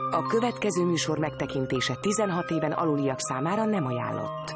A következő műsor megtekintése 16 éven aluliak számára nem ajánlott.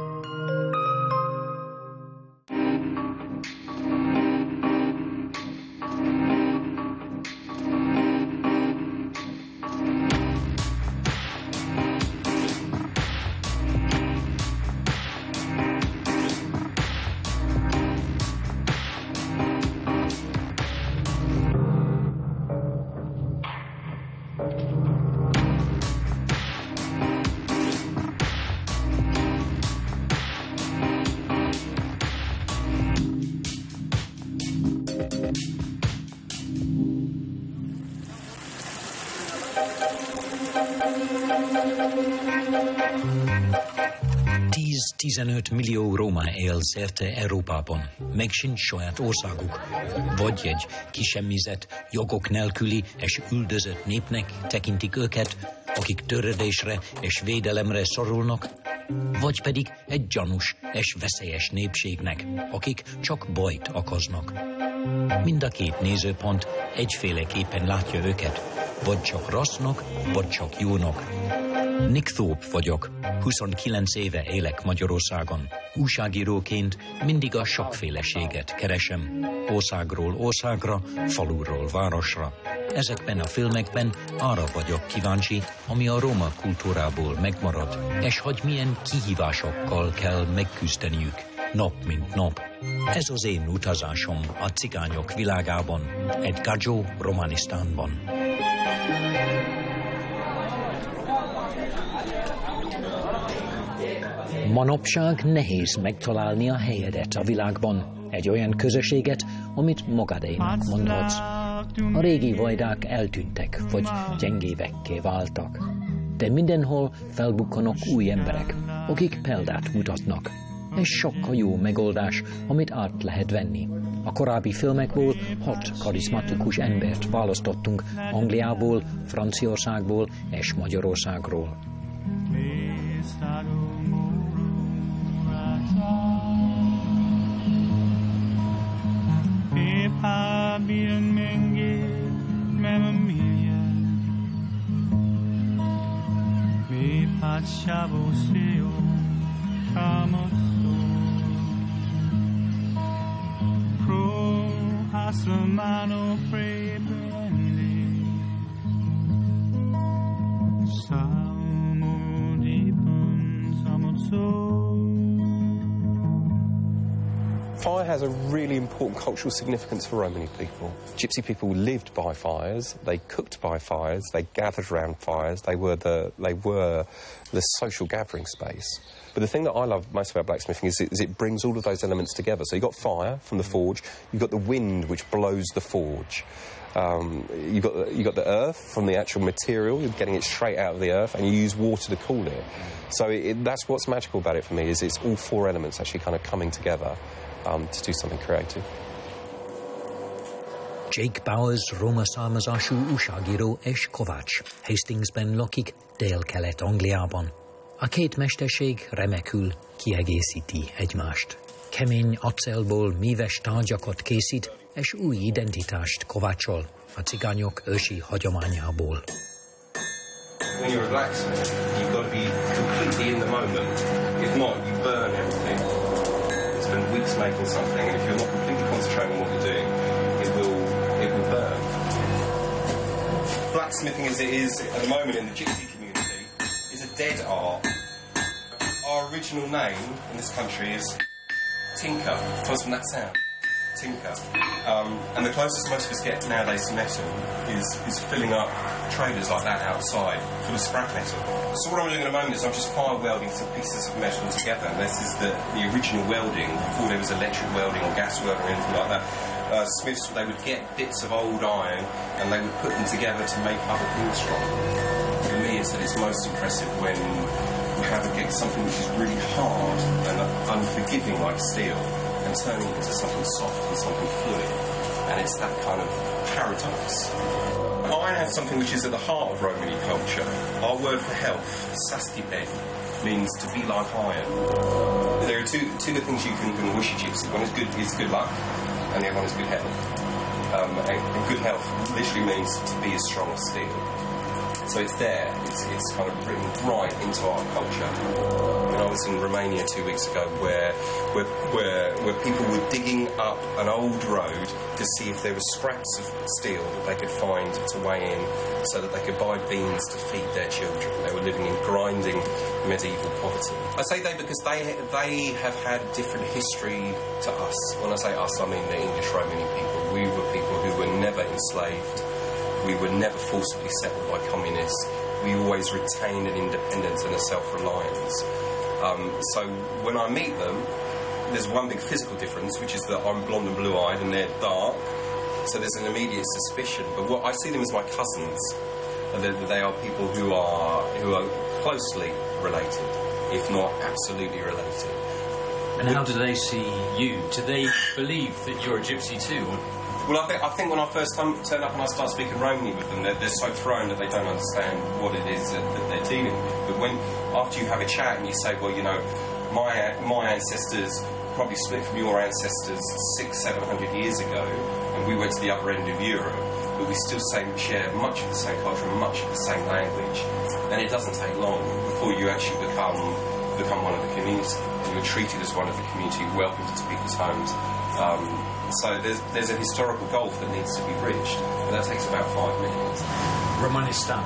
$10-15 millió roma él szerte Európában. Meg sincs saját országuk. Vagy egy kisemmizett, jogok nélküli és üldözött népnek tekintik őket, akik töredésre és védelemre szorulnak, vagy pedig egy gyanús és veszélyes népségnek, akik csak bajt okoznak. Mind a két nézőpont egyféleképpen látja őket, vagy csak rossznak, vagy csak jónak. Nick Thorpe vagyok, 29 éve élek Magyarországon. Újságíróként mindig a sokféleséget keresem. Országról országra, faluról városra. Ezekben a filmekben arra vagyok kíváncsi, ami a roma kultúrából megmarad, és hogy milyen kihívásokkal kell megküzdeniük, nap mint nap. Ez az én utazásom a cigányok világában, egy Gajo Romanisztánban. Manapság nehéz megtalálni a helyedet a világban, egy olyan közösséget, amit magadénak mondhatsz. A régi vajdák eltűntek, vagy gyengévekké váltak. De mindenhol felbukkanok új emberek, akik példát mutatnak. És sok a jó megoldás, amit át lehet venni. A korábbi filmekból 6 karizmatikus embert választottunk Angliából, Franciaországból és Magyarországról. Fire has a really important cultural significance for Romani people. Gypsy people lived by fires, they cooked by fires, they gathered around fires, they were the social gathering space. But the thing that I love most about blacksmithing is it brings all of those elements together. So you've got fire from the forge, you've got the wind which blows the forge. You got the earth from the actual material, you're getting it straight out of the earth, and you use water to cool it. So that's what's magical about it for me, is it's all 4 elements actually kind of coming together to do something creative. Jake Bowers roma származású újságíró és kovács. Hastingsben lakik, Dél-Kelet-Angliában. A két mesterség remekül kiegészíti egymást. Kemény acélból míves tárgyakat készít, és új identitást kovácsol a cigányok ősi hagyományából. When you're a blacksmith, you've got to be completely in the moment. If not, you burn everything. You spend weeks making something, and if you're not completely concentrating on what you're doing, it will burn. Blacksmithing, as it is at the moment in the Gypsy community, is a dead art. Our original name in this country is Tinker. It comes from that sound. Tinker. And the closest most of us get nowadays to metal is filling up traders like that outside full of scrap metal. So what I'm doing at the moment is I'm just fire welding some pieces of metal together, and this is the original welding before there was electric welding or gas welding or anything like that. Smiths, they would get bits of old iron and they would put them together to make other things from. For me, it's most impressive when you have to get something which is really hard and unforgiving like steel, and turning it into something soft and something fluid. And it's that kind of paradox. Iron has something which is at the heart of Romani culture. Our word for health, sastipe, means to be like iron. There are two good things you can wish a gypsy. One is good luck, and the other one is good health. And good health literally means to be as strong as steel. So it's there. It's kind of written right into our culture. When I was in Romania 2 weeks ago, where people were digging up an old road to see if there were scraps of steel that they could find to weigh in, so that they could buy beans to feed their children. They were living in grinding medieval poverty. I say they because they have had different history to us. When I say us, I mean the English Romani people. We were people who were never enslaved. We were never forcibly settled by communists. We always retained an independence and a self-reliance. So when I meet them, there's one big physical difference, which is that I'm blonde and blue-eyed and they're dark. So there's an immediate suspicion. But what I see them as my cousins. They are people who are closely related, if not absolutely related. And how do they see you? Do they believe that you're a gypsy too? Well, I think when I first turn up and I start speaking Romani with them, they're so thrown that they don't understand what it is that they're dealing with. But after you have a chat and you say, well, you know, my ancestors probably split from your ancestors 600-700 years ago, and we went to the other end of Europe, but we still share much of the same culture and much of the same language, then it doesn't take long before you actually become one of the community, and you're treated as one of the community, welcomed into people's homes. So there's a historical gulf that needs to be bridged, but that takes about 5 minutes. Romanistan,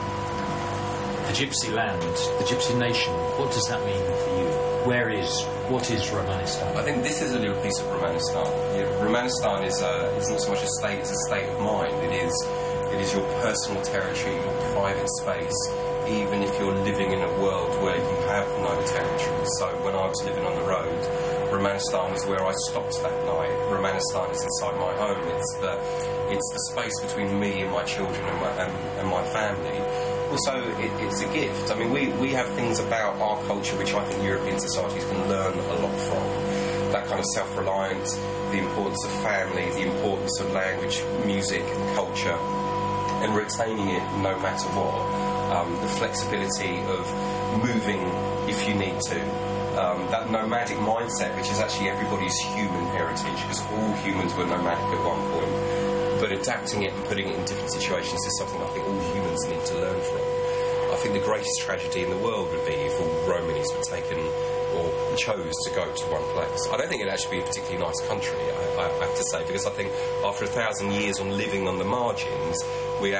the gypsy land, the gypsy nation, what does that mean for you? What is Romanistan? I think this is a little piece of Romanistan. Romanistan is not so much a state, it's a state of mind. It is your personal territory, your private space, even if you're living in a world where you have no territory. So when I was living on the road, Romanistan was where I stopped that night. Romanistan is inside my home. It's the space between me and my children and my family. Also, it's a gift. I mean, we have things about our culture which I think European societies can learn a lot from. That kind of self-reliance, the importance of family, the importance of language, music, culture, and retaining it no matter what. The flexibility of moving if you need to. That nomadic mindset, which is actually everybody's human heritage, because all humans were nomadic at one point. But adapting it and putting it in different situations is something I think all humans need to learn from. I think the greatest tragedy in the world would be if all Romanis were taken or chose to go to one place. I don't think it'd actually be a particularly nice country, I have to say, because I think after 1,000 years on living on the margins, we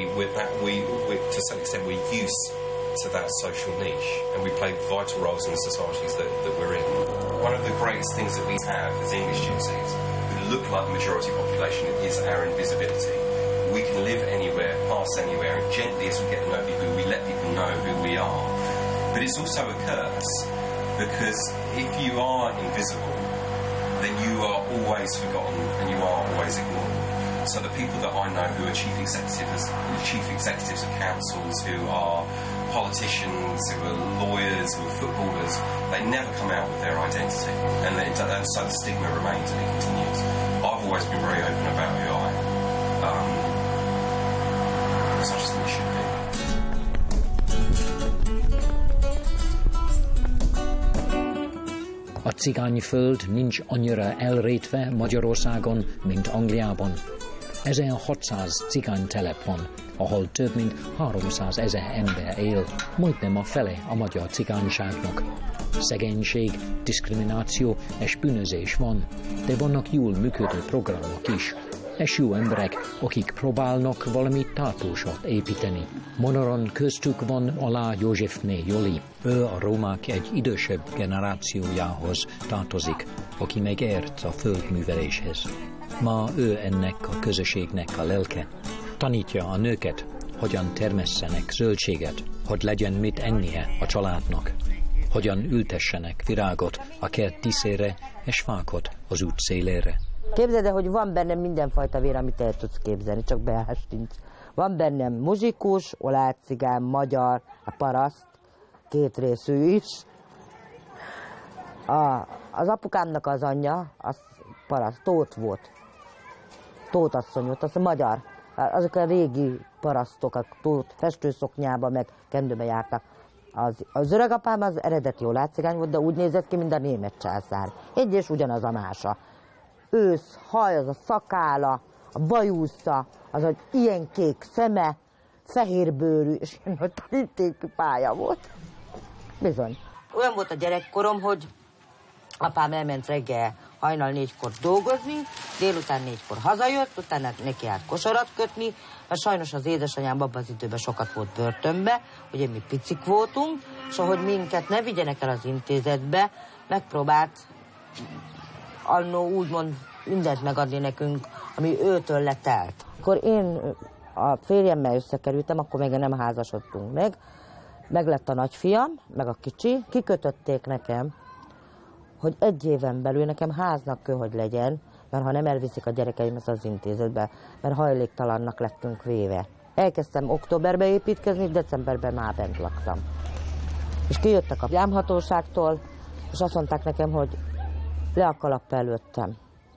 to some extent, we're used to that social niche, and we play vital roles in the societies that we're in. One of the greatest things that we have as English gypsies, who look like the majority population, is our invisibility. We can live anywhere, pass anywhere, and gently as we get to know people, we let people know who we are. But it's also a curse, because if you are invisible, then you are always forgotten and you are always ignored. So the people that I know who are chief executives of councils, who are politicians, who are lawyers, who are footballers, they never come out with their identity, and so the stigma remains and it continues. I've always been very open about who I am, because I just think it should be. A cigányföld nincs annyira elrétve Magyarországon, mint Angliában. 1600 cigánytelep van, ahol több mint 300 000 ember él, majdnem a fele a magyar cigányságnak. Szegénység, diszkrimináció és bűnözés van, de vannak jól működő programok is, és jó emberek, akik próbálnak valami tartósat építeni. Monoron köztük van Alá Józsefné Joli. Ő a romák egy idősebb generációjához tartozik, aki megért a földműveléshez. Ma ő ennek a közösségnek a lelke. Tanítja a nőket, hogyan termesszenek zöldséget, hogy legyen mit ennie a családnak, hogyan ültessenek virágot a kert díszére és fákot az út szélére. Képzeld el, hogy van bennem mindenfajta vér, amit el tudsz képzelni, csak beástincs. Van bennem muzsikus, oláh cigán, magyar, a paraszt, kétrészű is. Az apukámnak az anyja, az paraszt, Tóth volt. Tóth asszony volt, az a magyar. Azok a régi parasztok, a Tóth festőszoknyába, meg kendőbe jártak. Az öregapám az eredeti oláh cigány volt, de úgy nézett ki, mint a német császár. Egy és ugyanaz a mása. Ősz, haj, az a szakála, a bajúsza, az egy ilyen kék szeme, fehérbőrű, és ilyen nagy tanítékű pálya volt. Bizony. Olyan volt a gyerekkorom, hogy apám elment reggel hajnal 4-kor dolgozni, délután 4-kor hazajött, utána neki állt kosarat kötni, mert sajnos az édesanyám abban az időben sokat volt börtönbe, ugye mi picik voltunk, és ahogy minket ne vigyenek el az intézetbe, megpróbált annó úgymond mindent megadni nekünk, ami őtől letelt. Akkor én a férjemmel összekerültem, akkor még nem házasodtunk meg lett a nagyfiam, meg a kicsi, kikötötték nekem, hogy 1 éven belül nekem háznak kell, hogy legyen, mert ha nem elviszik a gyerekeimet az intézetbe, mert hajléktalannak lettünk véve. Elkezdtem októberben építkezni, decemberben már bent laktam. És kijöttek a vámhatóságtól, és azt mondták nekem, hogy le a kalap előttem.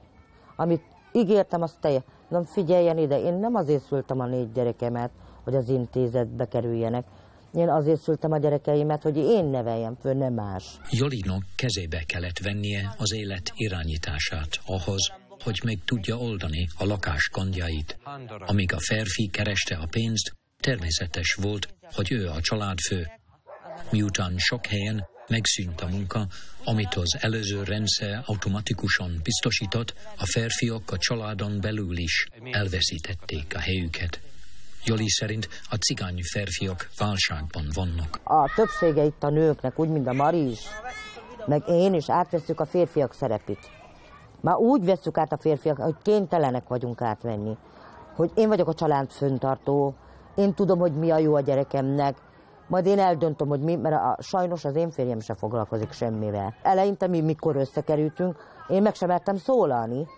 Amit ígértem, azt mondom, figyeljen ide, én nem azért szültem a 4 gyerekemet, hogy az intézetbe kerüljenek. Én azért szültem a gyerekeimet, hogy én neveljem föl, nem más. Jolinak kezébe kellett vennie az élet irányítását ahhoz, hogy meg tudja oldani a lakás gondjait. Amíg a férfi kereste a pénzt, természetes volt, hogy ő a családfő. Miután sok helyen megszűnt a munka, amit az előző rendszer automatikusan biztosított, a férfiak a családon belül is elveszítették a helyüket. Joli szerint a cigány férfiak válságban vannak. A többsége itt a nőknek, úgy, mint a Mari is, meg én is átveszük a férfiak szerepét. Már úgy vesszük át a férfiak, hogy kénytelenek vagyunk átvenni. Hogy én vagyok a család föntartó, én tudom, hogy mi a jó a gyerekemnek, majd én eldöntöm, hogy mi, mert sajnos az én férjem sem foglalkozik semmivel. Eleinte mi, mikor összekerültünk, én meg sem mertem szólalni.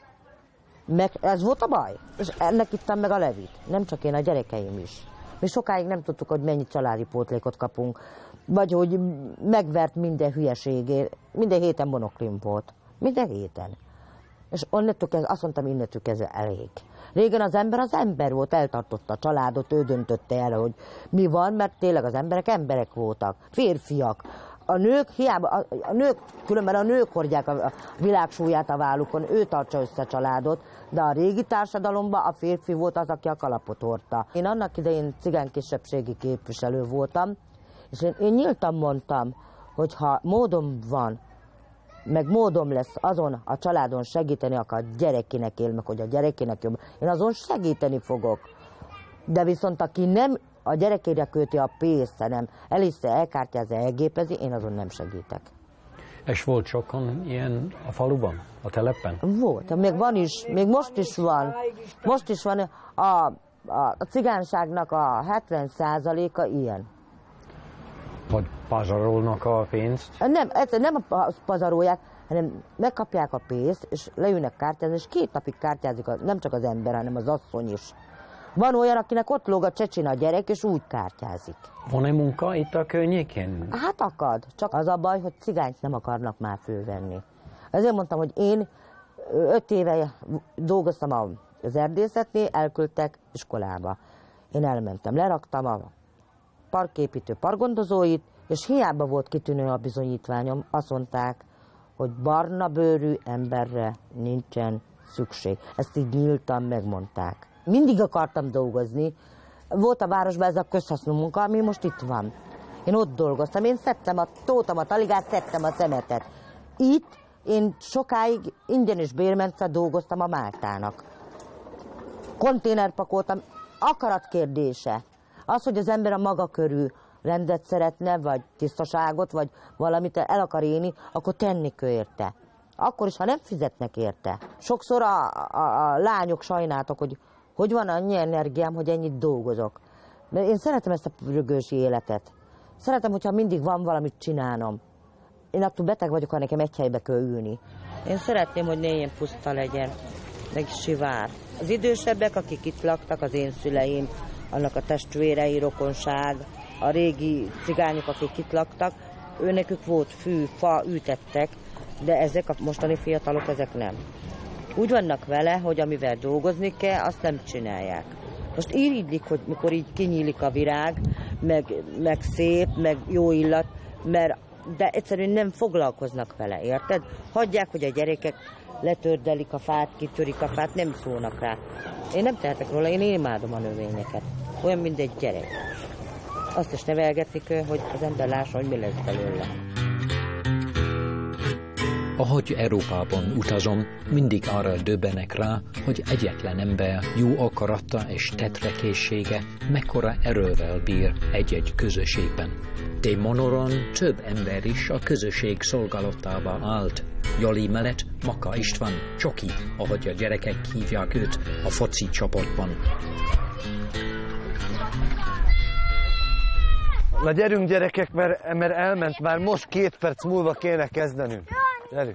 Meg ez volt a baj. És ennek ittam meg a levit. Nem csak én, a gyerekeim is. Mi sokáig nem tudtuk, hogy mennyi családi pótlékot kapunk. Vagy hogy megvert minden hülyeségért. Minden héten monoklim volt. Minden héten. És azt mondtam, innentől kezdve elég. Régen az ember volt, eltartotta a családot, ő döntötte el, hogy mi van, mert tényleg az emberek voltak. Férfiak. A nők hiába, különben a nők hordják a világ súlyát a vállukon, ő tartsa össze a családot, de a régi társadalomban a férfi volt az, aki a kalapot hordta. Én annak idején cigány kisebbségi képviselő voltam, és én nyíltan mondtam, hogy ha módom van, meg módom lesz azon a családon segíteni, akar gyerekének él, meg hogy a gyerekének jobb, én azon segíteni fogok. De viszont aki nem a gyerekére költi a pénzt, hanem elkártyázza, elgépezi, én azon nem segítek. És volt sokan ilyen a faluban, a telepen? Volt, még van is, még most is van. Most is van a cigányságnak a 70%-a ilyen. Vagy pazarolnak a pénzt? Nem pazarolják, hanem megkapják a pénzt, és leülnek kártyázni, és 2 napig kártyázik, nem csak az ember, hanem az asszony is. Van olyan, akinek ott lóg a csecsin a gyerek, és úgy kártyázik. Van-e munka itt a környéken? Hát akad, csak az a baj, hogy cigányt nem akarnak már fölvenni. Ezért mondtam, hogy én 5 éve dolgoztam az erdészetnél, elküldtek iskolába. Én elmentem, leraktam a parképítő parkgondozóit, és hiába volt kitűnő a bizonyítványom, azt mondták, hogy barna bőrű emberre nincsen szükség. Ezt így nyíltan megmondták. Mindig akartam dolgozni. Volt a városban ez a közhasznú munka, ami most itt van. Én ott dolgoztam, én szedtem a tótamat, aligát szedtem a szemetet. Itt én sokáig ingyen és bérmentve dolgoztam a Máltának. Konténert pakoltam, akarat kérdése. Az, hogy az ember a maga körül rendet szeretne, vagy tisztaságot, vagy valamit el akar élni, akkor tenni kell érte. Akkor is, ha nem fizetnek érte. Sokszor a lányok sajnáltak, hogy van annyi energiám, hogy ennyit dolgozok. Mert én szeretem ezt a pörgős életet. Szeretem, hogyha mindig van valamit csinálnom. Én attól beteg vagyok, ha nekem egy helybe kell ülni. Én szeretném, hogy ne ilyen puszta legyen, meg sivár. Az idősebbek, akik itt laktak, az én szüleim, annak a testvérei, rokonság, a régi cigányok, akik itt laktak, őnekük volt fű, fa, ültettek, de ezek a mostani fiatalok, ezek nem. Úgy vannak vele, hogy amivel dolgozni kell, azt nem csinálják. Most irigylik, hogy mikor így kinyílik a virág, meg szép, meg jó illat, de egyszerűen nem foglalkoznak vele, érted? Hagyják, hogy a gyerekek letördelik a fát, kitörik a fát, nem szólnak rá. Én nem tehetek róla, én imádom a növényeket. olyan, mint egy gyerek. Azt is nevelgetik, hogy az ember lássa, hogy mi lesz belőle. Ahogy Európában utazom, mindig arra döbbenek rá, hogy egyetlen ember jó akarata és tetrekészsége mekkora erővel bír egy-egy közösségben. De Monoron több ember is a közösség szolgálatába állt. Jali mellett Maka István, Csoki, ahogy a gyerekek hívják őt a foci csoportban. Na gyerünk gyerekek, mert elment, már most 2 perc múlva kéne kezdenünk. Gyerünk.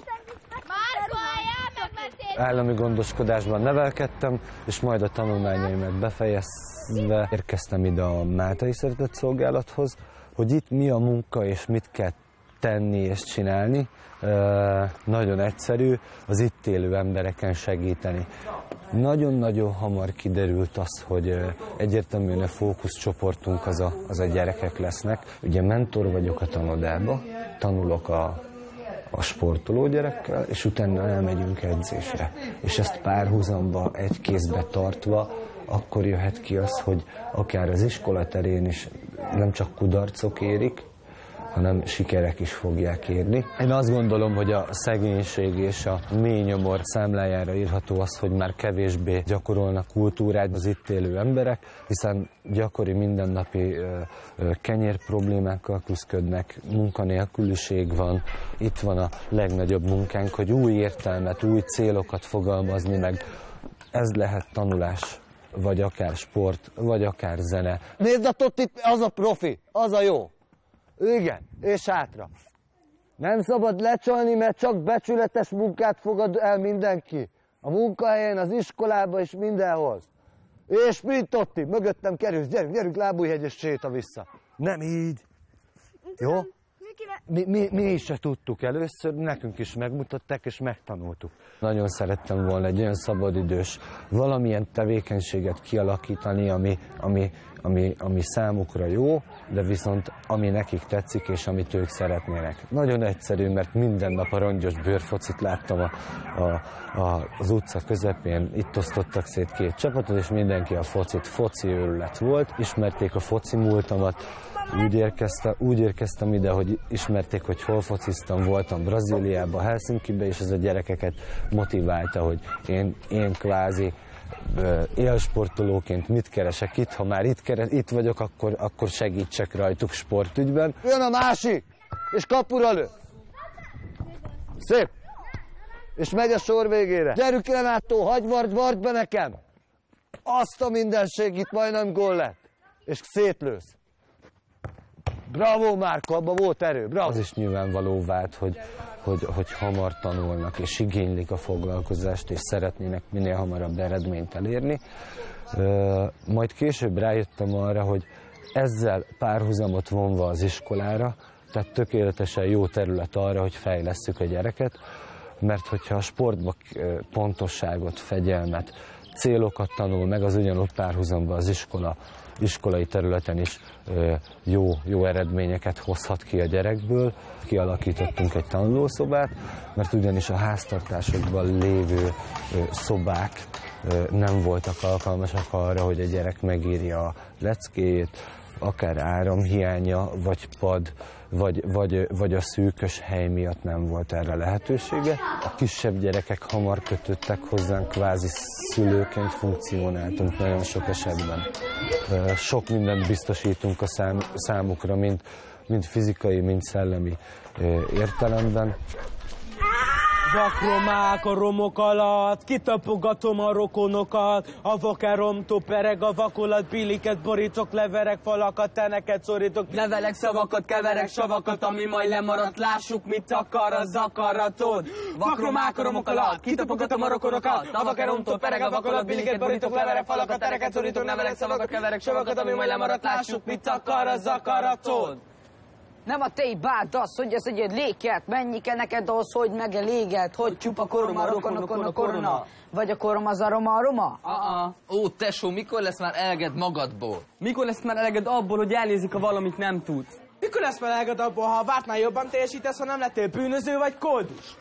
Állami gondoskodásban nevelkedtem, és majd a tanulmányaimat befejezve érkeztem ide a Máltai Szeretetszolgálathoz, hogy itt mi a munka és mit kell tenni és csinálni. Nagyon egyszerű, az itt élő embereken segíteni. Nagyon-nagyon hamar kiderült az, hogy egyértelműen a fókuszcsoportunk az a gyerekek lesznek. Ugye mentor vagyok a tanodába, tanulok a sportoló gyerekkel, és utána elmegyünk edzésre. És ezt párhuzamba, egy kézbe tartva, akkor jöhet ki az, hogy akár az iskola terén is nem csak kudarcok érik, hanem sikerek is fogják érni. Én azt gondolom, hogy a szegénység és a mély nyomor számlájára írható az, hogy már kevésbé gyakorolnak kultúrát az itt élő emberek, hiszen gyakori mindennapi kenyér problémákkal küzdködnek, munkanélküliség van. Itt van a legnagyobb munkánk, hogy új értelmet, új célokat fogalmazni meg. Ez lehet tanulás, vagy akár sport, vagy akár zene. Nézd a Tottit, az a profi, az a jó. Igen, és hátra. Nem szabad lecsalni, mert csak becsületes munkát fogad el mindenki. A munkahelyen, az iskolában és mindenhol. És mint Totti, mögöttem kerülsz, gyerünk, Lábújhegyes séta vissza. Nem így. Jó? Mi is se tudtuk először, nekünk is megmutatták és megtanultuk. Nagyon szerettem volna egy olyan szabadidős valamilyen tevékenységet kialakítani, ami számukra jó, de viszont ami nekik tetszik és amit ők szeretnének. Nagyon egyszerű, mert minden nap a rongyos bőrfocit láttam az utca közepén, itt osztottak szét 2 csapatot, és mindenki a foci őrület volt, ismerték a foci múltamat. Úgy érkeztem ide, hogy ismerték, hogy hol fociztam, voltam Brazíliában, Helsinkibe, és ez a gyerekeket motiválta, hogy én kvázi élsportolóként mit keresek itt, ha már itt vagyok, akkor segítsek rajtuk sportügyben. Jön a másik, és kapura lő. Szép. És megy a sor végére. Gyerünk, Renátó, hagyj, vard be nekem. Azt a mindenség, itt majdnem gól lett. És szétlősz. Bravo, Márko, abban volt erő, bravo! Az is nyilvánvaló vált, hogy hamar tanulnak és igénylik a foglalkozást, és szeretnének minél hamarabb eredményt elérni. Majd később rájöttem arra, hogy ezzel párhuzamot vonva az iskolára, tehát tökéletesen jó terület arra, hogy fejlesszük a gyereket, mert hogyha a sportban pontosságot, fegyelmet, célokat tanul meg, az ugyanúgy párhuzamban az iskolai területen is jó eredményeket hozhat ki a gyerekből. Kialakítottunk egy tanulószobát, mert ugyanis a háztartásokban lévő szobák nem voltak alkalmasak arra, hogy a gyerek megírja a leckéjét, akár áramhiánya, vagy pad, vagy a szűkös hely miatt nem volt erre lehetősége. A kisebb gyerekek hamar kötöttek hozzánk, kvázi szülőként funkcionáltunk nagyon sok esetben. Sok mindent biztosítunk a számukra, mind fizikai, mind szellemi értelemben. Vakromák a romok alatt, kitapogatom a rokonokat, a vakeromtól pereg a vakolat, biliket borítok, leverek falakat, teneket szorítok, nevelek szavakat, keverek savakat, ami majd lemaradt, lássuk mit akar az akaratod. Vakromák a romok alatt, kitapogatom a rokonokat, a vakeromtól pereg a vakolat, biliket borítok, leverek falakat, teneket szorítok, nevelek szavakat, keverek savakat, ami majd lemaradt, lássuk mit akar az akaratod. Nem a te hibád az, hogy ez egy léket, mennyi kell neked az, hogy megeléged, hogy csupa koroma, rokonokon a korona, vagy a korom az aroma? Ó, tesó, mikor lesz már eleged magadból? Mikor lesz már eleged abból, hogy elnézik, ha valamit nem tudsz? Mikor lesz már eleged abból, ha a vártnál jobban teljesítesz, ha nem lettél bűnöző vagy koldus?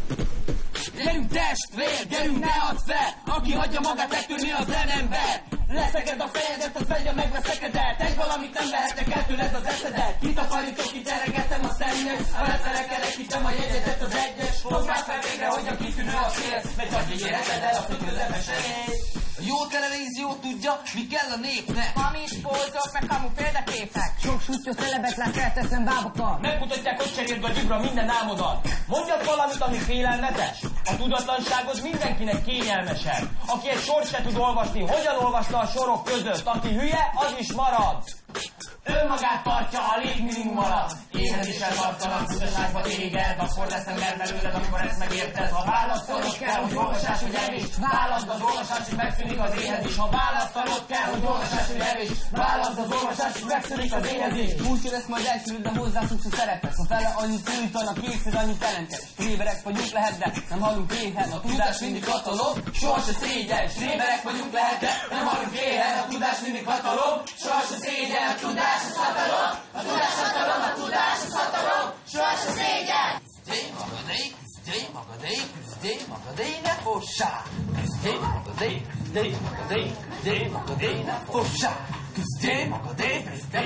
Gyerünk testvér, gyerünk ne add fel, aki hagyja magát megtörni az ellenember. Leszeked a fejedet, az vegye megveszekedett. Egy valamit nem vehetek el tőled az eszedet. Kitakarítok, kiteregetem a szennyet. A lefelek hitem a jegyedet az egyes. Hozd már fel végre, hogy a kitűnő a félsz. Megy vagy ígéreted el a fő közepes erény. A jó televízió tudja, mi kell a népnek. Hamis polcok, meg hamu példaképek. Sok sútyos celebetlen keltetlen bábokkal. Megmutatják, hogy cseréld a gyubra minden álmodat. Mondjak valamit, ami félelmetes. A tudatlanságod mindenkinek kényelmesebb. Aki egy sort se tud olvasni, hogyan olvasta a sorok között? Aki hülye, az is marad. Önmagát tartja a légminimum alatt. Éhezéssel tartanak, butaságba téged. Akkor lesz ember belőled, amikor ezt megérted. Ha választanod kell, hogy olvasás, hogy evés. Válaszd az olvasás, hogy megszűnik az éhezés. Ha választanod kell, hogy olvasás, hogy evés. Válaszd az olvasás, hogy megszűnik az éhezés. Úgy lesz majd elsülőd, de hozzászoksz a szerepet. Ha fele annyit nyújtanak, kétszer annyit jelentes. Tréberek vagyunk lehet, de nem hallunk éhen. A tudás mindig hatalom, sohasem szégyen. Tréberek vagyunk lehet, de nem hallunk éhen. A tudás mindig hatalom, sohasem szégyen. A tudás az hatalom, a tudás hatalom, a tudás az hatalom, sohasem szégyen. Küzdé magadé, ne fossá. Küzdé magadé, ne fossá. Küzdé magadé,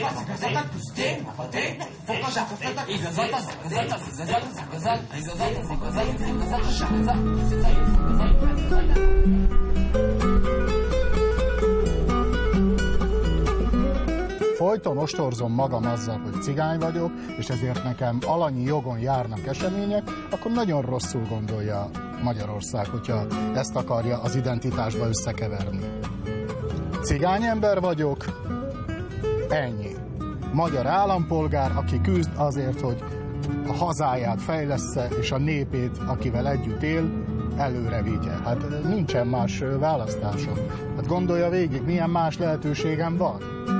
ne fossá. Igazat az Folyton ostorzom magam azzal, hogy cigány vagyok, és ezért nekem alanyi jogon járnak események, akkor nagyon rosszul gondolja Magyarország, hogyha ezt akarja az identitásba összekeverni. Cigány ember vagyok, ennyi. Magyar állampolgár, aki küzd azért, hogy a hazáját fejlessze, és a népét, akivel együtt él, előre vigye. Hát nincsen más választásom. Hát gondolja végig, milyen más lehetőségem van.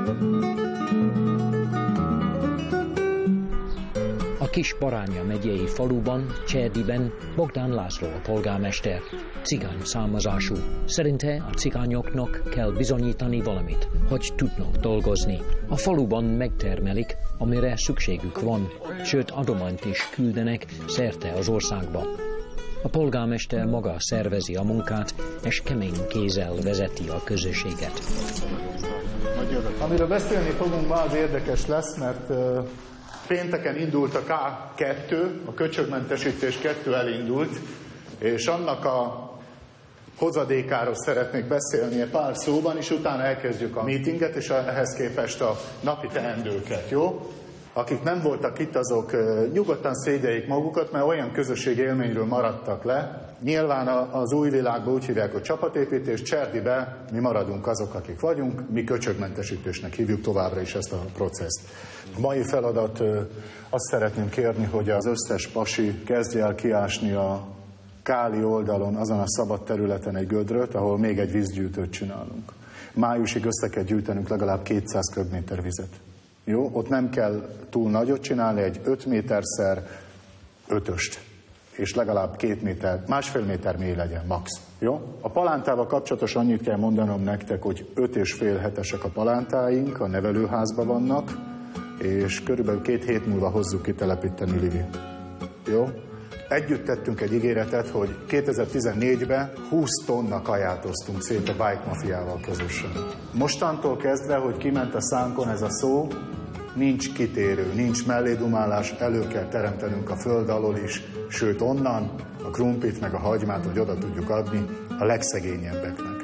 A kis Baránya megyei faluban, Cserdiben Bogdán László a polgármester, cigány származású. Szerinte a cigányoknak kell bizonyítani valamit, hogy tudnak dolgozni. A faluban megtermelik, amire szükségük van, sőt adományt is küldenek szerte az országba. A polgármester maga szervezi a munkát, és kemény kézzel vezeti a közösséget. Amiről beszélni fogunk, ma az érdekes lesz, mert pénteken indult a K2, a Köcsögmentesítés 2 elindult, és annak a hozadékáról szeretnék beszélni egy pár szóban, és utána elkezdjük a meetinget, és ehhez képest a napi teendőket, jó? Akik nem voltak itt, azok nyugodtan szégyeljék magukat, mert olyan közösségi élményről maradtak le. Nyilván az új világban úgy hívják, hogy csapatépítés, Cserdibe mi maradunk azok, akik vagyunk, mi köcsögmentesítésnek hívjuk továbbra is ezt a processzt. A mai feladat, azt szeretném kérni, hogy az összes pasi kezdje el kiásni a Káli oldalon, azon a szabad területen egy gödröt, ahol még egy vízgyűjtőt csinálunk. Májusig össze kell gyűjtenünk legalább 200 köbméter vizet. Jó, ott nem kell túl nagyot csinálni, egy 5 méterszer 5-öst, és legalább 2 méter, 1,5 méter mély legyen, max. Jó? A palántával kapcsolatos annyit kell mondanom nektek, hogy 5,5 hetesek a palántáink, a nevelőházban vannak, és körülbelül 2 hét múlva hozzuk kitelepíteni Livi. Jó? Együtt tettünk egy ígéretet, hogy 2014-ben 20 tonna kaját osztunk szét a bike mafiával közösen. Mostantól kezdve, hogy kiment a szánkon ez a szó, nincs kitérő, nincs mellédumálás, elő kell teremtenünk a föld alól is, sőt onnan a krumplit meg a hagymát, hogy oda tudjuk adni a legszegényebbeknek.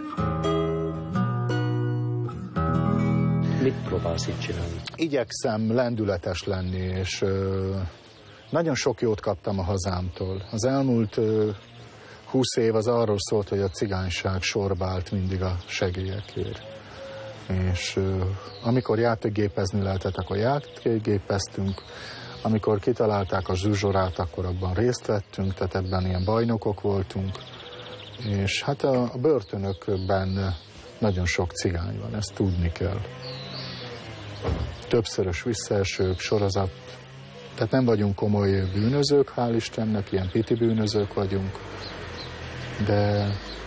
Mit próbálsz itt csinálni? Igyekszem lendületes lenni, és nagyon sok jót kaptam a hazámtól. Az elmúlt 20 év az arról szólt, hogy a cigányság sorba állt mindig a segélyekért. És amikor játékgépezni lehetett, akkor játékgépeztünk. Amikor kitalálták a zsuzsorát, akkor abban részt vettünk, tehát ebben ilyen bajnokok voltunk. És hát a börtönökben nagyon sok cigány van, ezt tudni kell. Többszörös visszaesők, sorozat. Tehát nem vagyunk komoly bűnözők, hál' Istennek, ilyen piti bűnözők vagyunk. De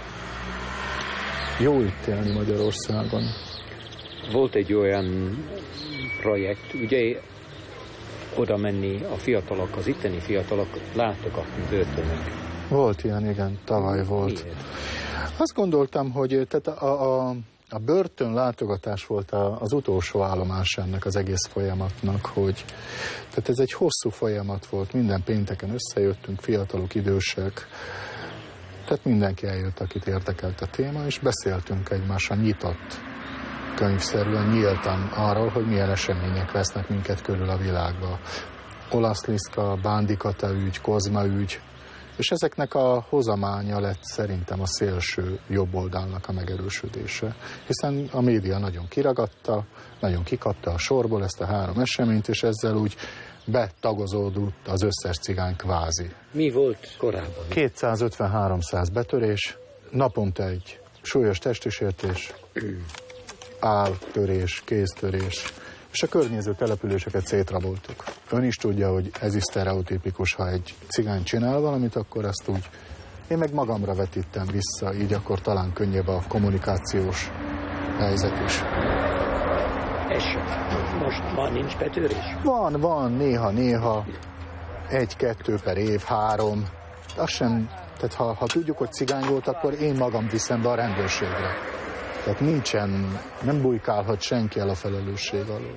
jó itt élni Magyarországon. Volt egy olyan projekt, ugye oda menni a fiatalok, az itteni fiatalok látogatni börtönök. Volt ilyen, igen, tavaly volt. Miért? Azt gondoltam, hogy tehát a A börtönlátogatás volt az utolsó állomás ennek az egész folyamatnak, hogy tehát ez egy hosszú folyamat volt, minden pénteken összejöttünk, fiatalok, idősek, tehát mindenki eljött, akit érdekelt a téma, és beszéltünk egymással nyitott, könyvszerűen, nyíltan arról, hogy milyen események vesznek minket körül a világba. Olasz Liszka, Bándikata ügy, Kozma ügy, és ezeknek a hozamánya lett szerintem a szélső jobboldalnak a megerősödése. Hiszen a média nagyon kiragadta, nagyon kikapta a sorból ezt a 3 eseményt, és ezzel úgy betagozódott az összes cigány kvázi. Mi volt korábban? 250-300 betörés, naponta egy súlyos testsértés, álltörés, kéztörés, és a környező településeket szétraboltuk. Ön is tudja, hogy ez is sztereotipikus, ha egy cigány csinál valamit, akkor ezt úgy... Én meg magamra vetítem vissza, így akkor talán könnyebb a kommunikációs helyzet is. Most már nincs betörés? Van, néha. 1-2 per év, 3. Az sem, tehát ha tudjuk, hogy cigány volt, akkor én magam viszem be a rendőrségre. Tehát nem bujkálhat senki el a felelősség alól.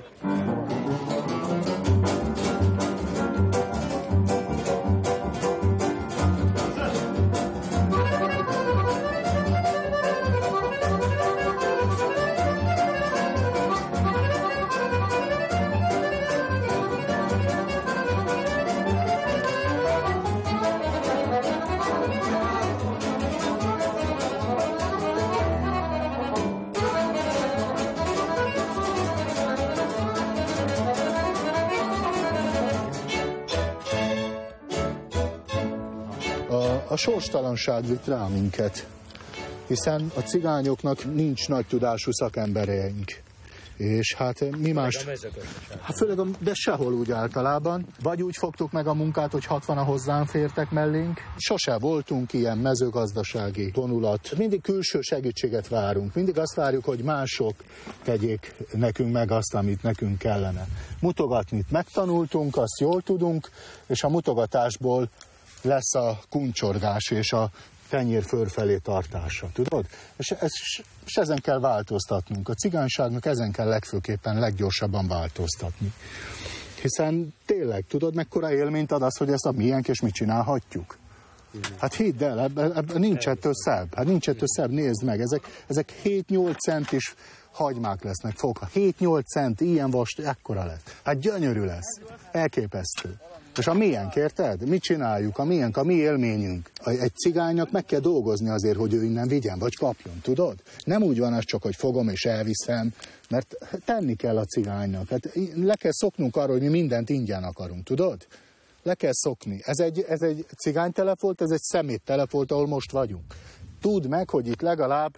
A sorstalanság vitt rá minket, hiszen a cigányoknak nincs nagy tudású szakembereink. És hát mi más... Hát főleg, de sehol úgy általában. Vagy úgy fogtuk meg a munkát, hogy 60-an hozzám fértek mellénk. Sose voltunk ilyen mezőgazdasági vonulat. Mindig külső segítséget várunk. Mindig azt várjuk, hogy mások tegyék nekünk meg azt, amit nekünk kellene. Mutogatnit megtanultunk, azt jól tudunk, és a mutogatásból lesz a kuncsorgás és a tenyér fölfelé tartása, tudod? És ezen kell változtatnunk. A cigányságnak ezen kell legfőképpen leggyorsabban változtatni. Hiszen tényleg, tudod, mekkora élményt ad az, hogy ezt a miénk és mit csinálhatjuk? Hát hidd el, ebben nincs ettől szebb. Hát nincs ettől szebb, nézd meg, ezek 7-8 centis hagymák lesznek, fogha. 7-8 cent, ilyen vastag, ekkora lesz. Hát gyönyörű lesz, elképesztő. És a miénk, érted? Mit csináljuk? A miénk, a mi élményünk. Egy cigánynak meg kell dolgozni azért, hogy ő innen vigyen, vagy kapjon, tudod? Nem úgy van az csak, hogy fogom és elviszem, mert tenni kell a cigánynak. Hát le kell szoknunk arra, hogy mi mindent ingyen akarunk, tudod? Le kell szokni. Ez egy cigánytelep volt, ez egy szeméttelep volt, ahol most vagyunk. Tudd meg, hogy itt legalább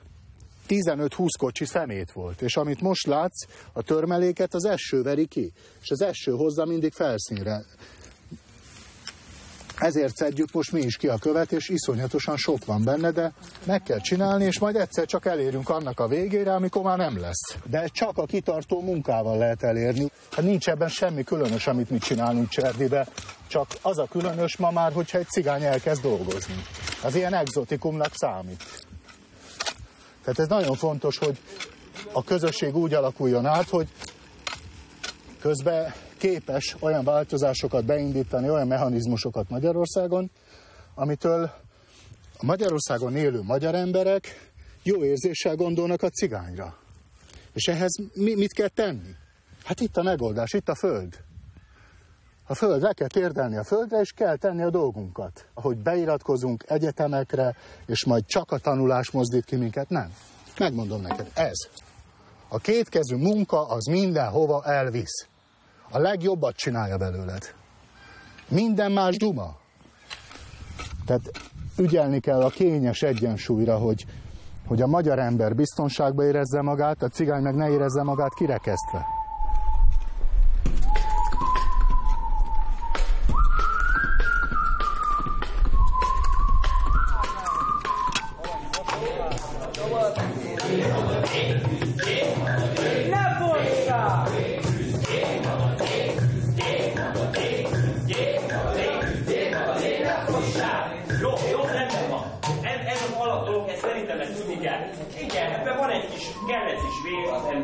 15-20 kocsi szemét volt, és amit most látsz, a törmeléket az eső veri ki, és az eső hozza mindig felszínre. Ezért szedjük most mi is ki a követ, és iszonyatosan sok van benne, de meg kell csinálni, és majd egyszer csak elérünk annak a végére, amikor már nem lesz. De csak a kitartó munkával lehet elérni. Hát nincs ebben semmi különös, amit mi csinálunk Cserdibe, csak az a különös ma már, hogyha egy cigány elkezd dolgozni. Az ilyen egzotikumnak számít. Tehát ez nagyon fontos, hogy a közösség úgy alakuljon át, hogy közben képes olyan változásokat beindítani, olyan mechanizmusokat Magyarországon, amitől a Magyarországon élő magyar emberek jó érzéssel gondolnak a cigányra. És ehhez mit kell tenni? Hát itt a megoldás, itt a föld. A föld, le kell térdelni a földre, és kell tenni a dolgunkat. Ahogy beiratkozunk egyetemekre, és majd csak a tanulás mozdít ki minket, nem. Megmondom neked, ez. A kétkezű munka az mindenhova elvisz. A legjobbat csinálja belőled. Minden más duma. Tehát ügyelni kell a kényes egyensúlyra, hogy a magyar ember biztonságban érezze magát, a cigány meg ne érezze magát kirekesztve. Igen, ebben van egy kis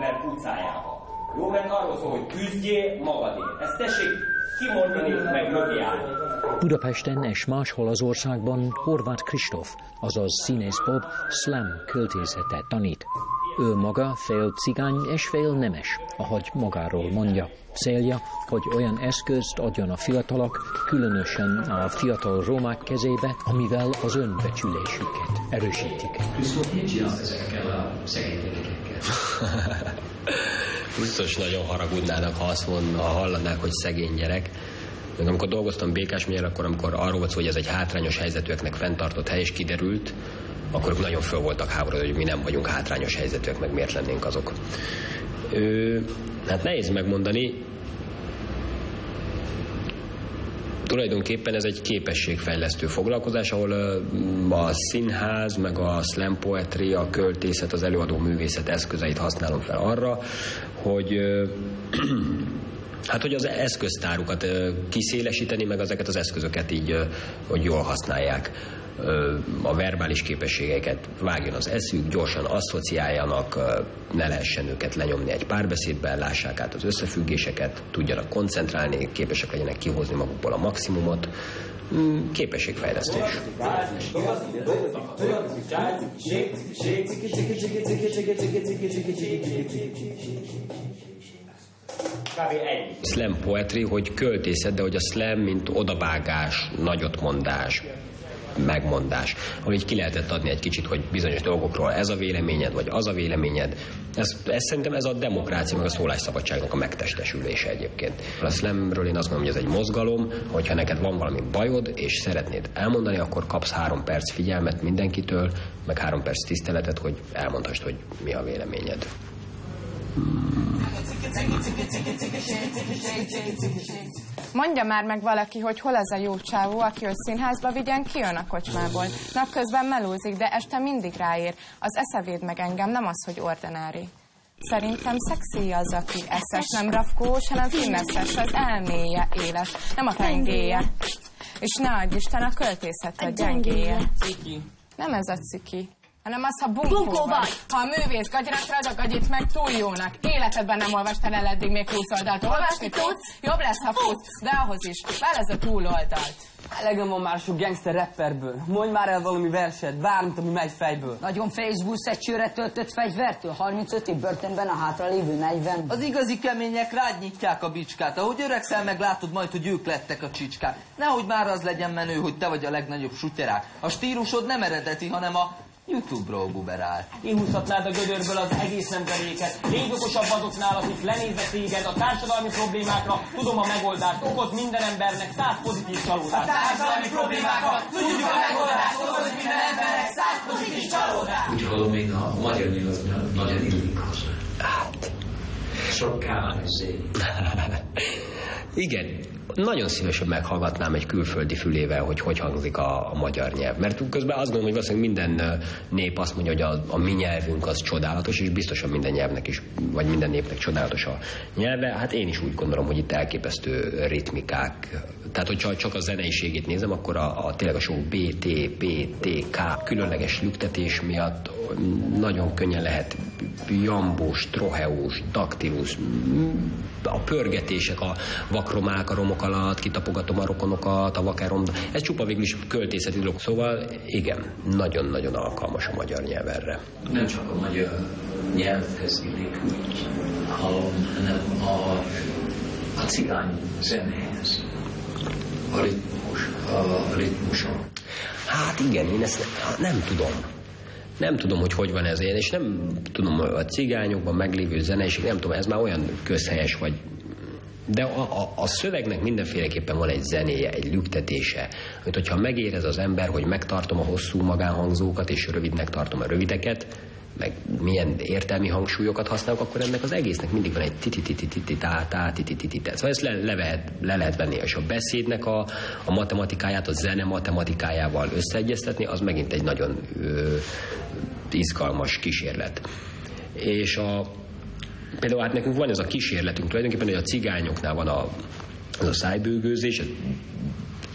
Szelep utcájába. Jó, mert arról szól, hogy küzdjél magadért. Ezt tessék kimondani, meg mögé állni. Budapesten és máshol az országban Horváth Kristóf, azaz színész Bob slam költészetet tanít. Ő maga fél cigány és fél nemes, ahogy magáról mondja. Célja, hogy olyan eszközt adjon a fiatalok, különösen a fiatal romák kezébe, amivel az önbecsülésüket erősítik. Kristóf, mit csinál ezekkel a szegényekkel? Biztos nagyon haragudnának, ha hallanák, hogy szegény gyerek. Még amikor dolgoztam Békás megyén, akkor amikor arról volt szó, hogy ez egy hátrányos helyzetűeknek fenntartott hely, és kiderült, akkor ők nagyon föl voltak háborodva, hogy mi nem vagyunk hátrányos helyzetűek, meg miért lennénk azok. Hát nehéz megmondani. Tulajdonképpen ez egy képességfejlesztő foglalkozás, ahol a színház, meg a slam poetry, a költészet, az előadó művészet eszközeit használom fel arra, hogy hogy az eszköztárukat kiszélesíteni, meg ezeket az eszközöket így, hogy jól használják. A verbális képességeiket vágjon az eszük, gyorsan asszociáljanak, ne lehessen őket lenyomni egy párbeszédben, lássák át az összefüggéseket, tudjanak koncentrálni, képesek legyenek kihozni magukból a maximumot. Képességfejlesztés. Slam poetry, hogy költészet, de hogy a slam, mint odavágás, nagyotmondás, megmondás, ahol így ki lehetett adni egy kicsit, hogy bizonyos dolgokról ez a véleményed, vagy az a véleményed. Ez szerintem ez a demokrácia, meg a szólásszabadságnak a megtestesülése egyébként. A slamről én azt mondom, hogy ez egy mozgalom, hogyha neked van valami bajod, és szeretnéd elmondani, akkor kapsz 3 perc figyelmet mindenkitől, meg 3 perc tiszteletet, hogy elmondhassd, hogy mi a véleményed. Mondja már meg valaki, hogy hol az a jó csávó, aki hogy színházba vigyen, kijön a kocsmából. Napközben melózik, de este mindig ráér. Az esze véd meg engem, nem az, hogy ordinári. Szerintem szexi az, aki eszes, nem rafkós, hanem fineszes, az elméje éles, nem a pengéje. És ne adj Isten, a költészet a gyengéje. Nem ez a ciki, hanem az, ha bunkó vagy. Ha a művész gagyinak rad a gagyit meg túl jónak. Életedben nem olvastál el eddig még 20 oldalt. Olvasni tudsz? Jobb lesz, ha futsz. De ahhoz is. Válasz a túloldalt. Elegem van már sok gangster rapperből. Mondj már el valami verset, bármit, ami megy fejből. Nagyon Facebooksz egy csőre töltött fegyvertől, 35 év börtönben a hátralévő 40. Az igazi kemények rád nyitják a bicskát. Ahogy öregszel, meglátod majd, hogy ők lettek a csicskák. Nehogy már az legyen menő, hogy te vagy a legnagyobb sutyerák. A stílusod nem eredeti, hanem a YouTube-ról buberál. Kihúzhatnád a gödörből az egész nemzedéket. Légy okosabb azoknál, akik lenézve téged a társadalmi problémákra. Tudom a megoldást, okoz minden embernek 100 pozitív csalódást. A társadalmi problémákra tudjuk a megoldást, okoz minden embernek 100 pozitív csalódást. Úgy hallom, még a magyar nyelv az nagyon illik hozzá. Hát. Sok kámányzé. Igen. Nagyon szívesen meghallgatnám egy külföldi fülével, hogy hangzik a magyar nyelv. Mert közben azt gondolom, hogy valószínűleg minden nép azt mondja, hogy a mi nyelvünk az csodálatos, és biztosan minden nyelvnek is, vagy minden népnek csodálatos a nyelve. Hát én is úgy gondolom, hogy itt elképesztő ritmikák. Tehát, hogyha csak a zeneiségét nézem, akkor tényleg a sok BT, PT, K különleges lüktetés miatt nagyon könnyen lehet jambós, troheós, daktilus, a pörgetések, a vakromák a romok alatt, kitapogatom a rokonokat, a vakerom. Ez csupa végül is költészeti dolog. Szóval igen, nagyon-nagyon alkalmas a magyar nyelv erre. Nem csak a magyar nyelvhez illik, úgy hallom, hanem a cigány zenéhez. A ritmusok. Hát igen, én ezt nem tudom. Nem tudom, hogy van ez ilyen, és nem tudom, a cigányokban meglévő zeneiség, nem tudom, ez már olyan közhelyes, vagy... De a szövegnek mindenféleképpen van egy zenéje, egy lüktetése, hogy hogyha megérez az ember, hogy megtartom a hosszú magánhangzókat, és rövidnek tartom a rövideket, meg milyen értelmi hangsúlyokat használok, akkor ennek az egésznek mindig van egy ti-ti-ti-ti-ti-tá-tá-ti-ti-ti-ti. Szóval ezt le lehet venni, és a beszédnek a matematikáját, a zene matematikájával összeegyeztetni, az megint egy nagyon izgalmas kísérlet. És például hát nekünk van ez a kísérletünk tulajdonképpen, hogy a cigányoknál van az a szájbőgőzés,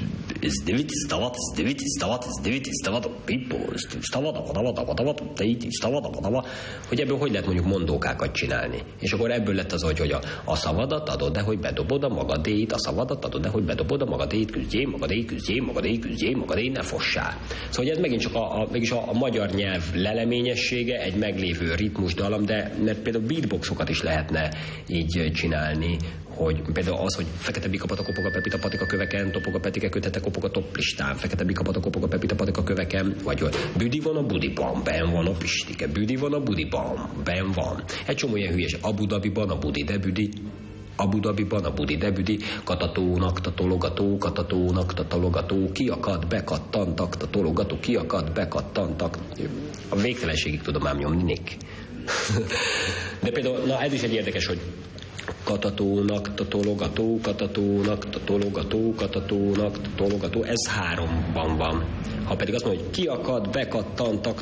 hogy ebből hogy lehet mondjuk mondókákat csinálni. És akkor ebből lett az, hogy a szavadat adod, de hogy bedobod a magadét, a szavadat adod, de hogy bedobod a magadét, küzdjél, magadét, ne fossál. Szóval ez megint csak mégis a magyar nyelv leleményessége, egy meglévő ritmusdalom, de mert például beatboxokat is lehetne így csinálni, hogy például az, hogy fekete bikapata kopog a pepita patika köveken, topog a petike kötete kopog a toplistán, fekete bikapata kopog a pepita patika köveken, vagy hogy büdi van a budiban, ben van a pistike, büdi van a budiban, ben van. Egy csomó ilyen hülyes, Abu Dhabiban a budi de büdi, Abu Dhabiban a budi de büdi, katatónak, tatologató, kiakad, bekattantak, tatologató, kiakad, bekattantak. A végtelenségig tudom ám nyomni, Nick. De például, na ez is egy érdekes, hogy katatónak, tatologató, ez 3-ban van. Ha pedig azt mondja, hogy kiakad, bekattantak,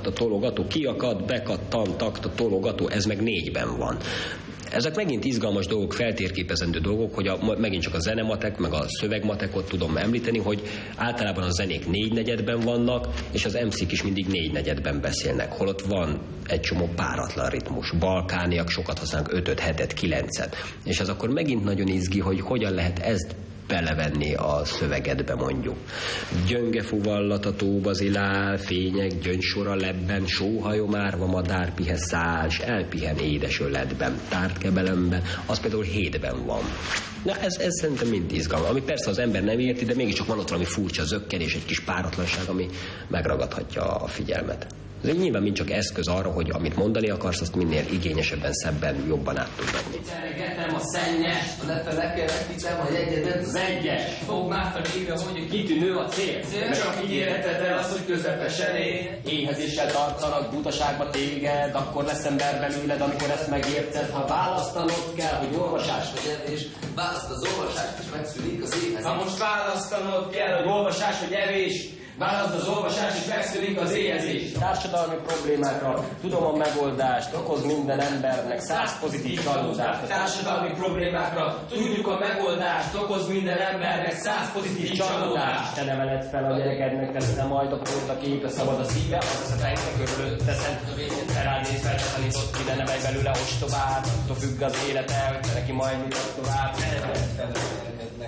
tatologató, ez meg 4-ben van. Ezek megint izgalmas dolgok, feltérképezendő dolgok, hogy megint csak a zenematek, meg a szövegmatekot tudom említeni, hogy általában a zenék 4/4-ben vannak, és az MC-k is mindig 4/4-ben beszélnek, holott van egy csomó páratlan ritmus. Balkániak sokat használnak 5-öt, 7-et, 9-et. És ez akkor megint nagyon izgi, hogy hogyan lehet ezt belevenni a szövegedbe mondjuk. Gyönge fuvallat a tóbazilál, fények, gyöngysora lebben, sóhajom árva madár pihe száll, s elpihen édes öletben, tárt kebelemben, az például 7-ben van. Na ez szerintem mind izgalmas, ami persze az ember nem érti, de mégiscsak van ott valami furcsa zökkenés, egy kis páratlanság, ami megragadhatja a figyelmet. Ez nyilván mind csak eszköz arra, hogy amit mondani akarsz, azt minél igényesebben, szebben, jobban át tud venni. Cseregetem a szennyes, a lefelekkel megfitem a jegyedet, az egyes. Fog már felírja, hogy kitűnő a cél. Csak így érheted el az, hogy közepesen él. Éhezéssel tartanak butaságba téged, akkor lesz ember belőled, amikor ezt megérted. Ha választanod kell, hogy olvasás vagy evés, választ az olvasást, és megszűnik az éhezés. Ha most választanod kell, hogy olvasás vagy evés, válaszd az olvasás, és megszűnik az éhezés. Társadalmi problémákra tudom a megoldást, okoz minden embernek 100 pozitív csalódást. Társadalmi problémákra tudjuk a megoldást, okoz minden embernek 100 pozitív csalódást. Te neveled fel a gyerekednek, teszed majd a porta képe, szabad a szíve, az a fejnek körülött teszed. Te rád néz fel, te tanított ki, de nevelj belőle ostobát, attól függ az élete, hogy te neki majd mit ad tovább. Te neveled fel a gyerekednek,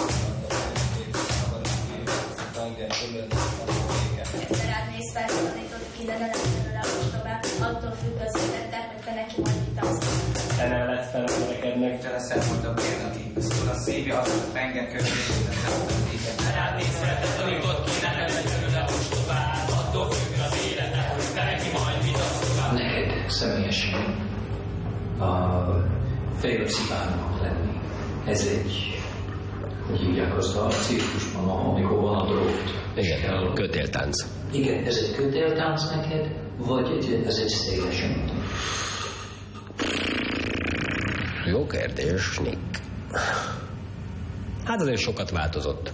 Egyszer rád néz fel, tanított ki, de ne lesz belőle ostobát, attól függ az élete, hogy te neki majd mit adsz. Te neveled fel a gyerekednek. Te leszel volt a példakép, szól a szívja, az a penge kövér, te rád néz fel, te tanított ki, de ne lesz belőle ostobát, attól függ az élete, hogy te neki majd mit adsz tovább. Neked személyesen a félpszichának lenni, ez egy, hogy hívják azt a cirkusban, amikor van a drót. Igen, kötéltánc. Igen, ez egy kötéltánc neked, vagy ez egy szélesen? Jó kérdés, Nick. Hát azért sokat változott.